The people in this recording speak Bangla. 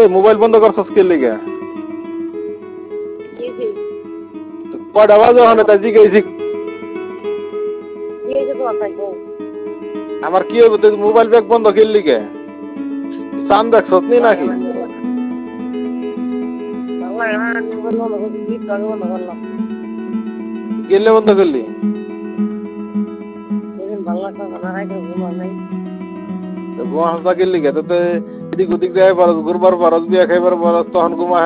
মোবাইল বন্ধ করছস কে লিগা কয়টা বাজে ওখানে তাই জিজ্ঞেসি আমার কি হইব তুই মোবাইল ব্যাগ বন্ধ কে লিগা চান দেখছস নি নাকি গেলে বন্ধ করলি ঘুমাস না কে লিগা তো এদিক ওদিক যাই পারস ঘুরবার পারস বিয়া খাইবার পারস তখন ঘুমা